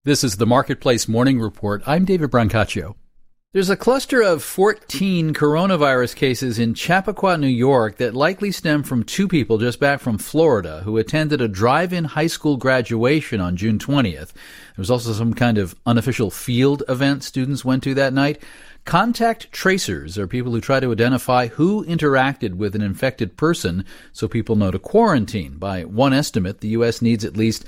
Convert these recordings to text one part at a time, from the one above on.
This is the Marketplace Morning Report. I'm David Brancaccio. There's a cluster of 14 coronavirus cases in Chappaqua, New York that likely stem from two people just back from Florida who attended a drive-in high school graduation on June 20th. There was also some kind of unofficial field event students went to that night. Contact tracers are people who try to identify who interacted with an infected person so people know to quarantine. By one estimate, the U.S. needs at least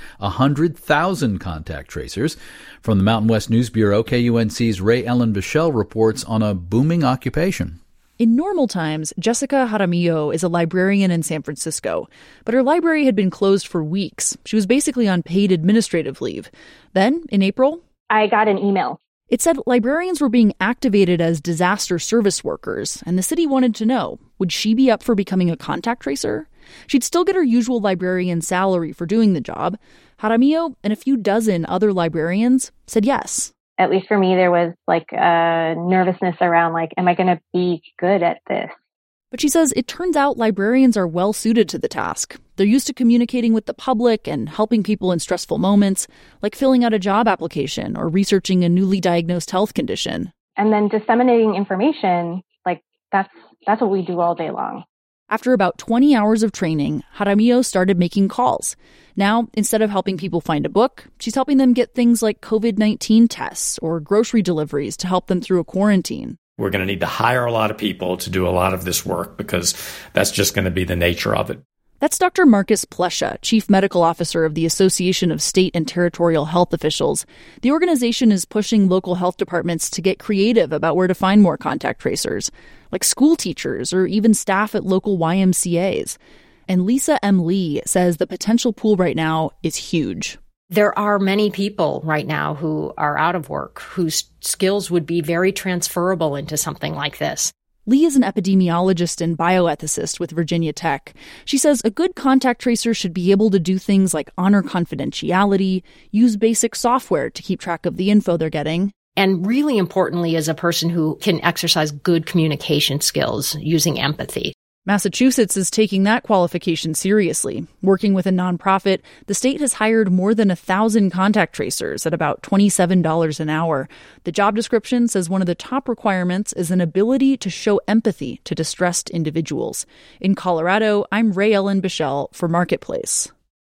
100,000 contact tracers. From the Mountain West News Bureau, KUNC's Ray Ellen Bichelle reports on a booming occupation. In normal times, Jessica Jaramillo is a librarian in San Francisco, but her library had been closed for weeks. She was basically on paid administrative leave. Then, in April, I got an email. It said librarians were being activated as disaster service workers, and the city wanted to know, would she be up for becoming a contact tracer? She'd still get her usual librarian salary for doing the job. Jaramillo and a few dozen other librarians said yes. At least for me, there was a nervousness around am I going to be good at this? But she says it turns out librarians are well suited to the task. They're used to communicating with the public and helping people in stressful moments, like filling out a job application or researching a newly diagnosed health condition. And then disseminating information, that's what we do all day long. After about 20 hours of training, Jaramillo started making calls. Now, instead of helping people find a book, she's helping them get things like COVID-19 tests or grocery deliveries to help them through a quarantine. We're going to need to hire a lot of people to do a lot of this work because that's just going to be the nature of it. That's Dr. Marcus Plescia, Chief Medical Officer of the Association of State and Territorial Health Officials. The organization is pushing local health departments to get creative about where to find more contact tracers, like school teachers or even staff at local YMCAs. And Lisa M. Lee says the potential pool right now is huge. There are many people right now who are out of work, whose skills would be very transferable into something like this. Lee is an epidemiologist and bioethicist with Virginia Tech. She says a good contact tracer should be able to do things like honor confidentiality, use basic software to keep track of the info they're getting. And really importantly, as a person who can exercise good communication skills using empathy. Massachusetts is taking that qualification seriously. Working with a nonprofit, the state has hired more than 1,000 contact tracers at about $27 an hour. The job description says one of the top requirements is an ability to show empathy to distressed individuals. In Colorado, I'm Ray Ellen Bichelle for Marketplace.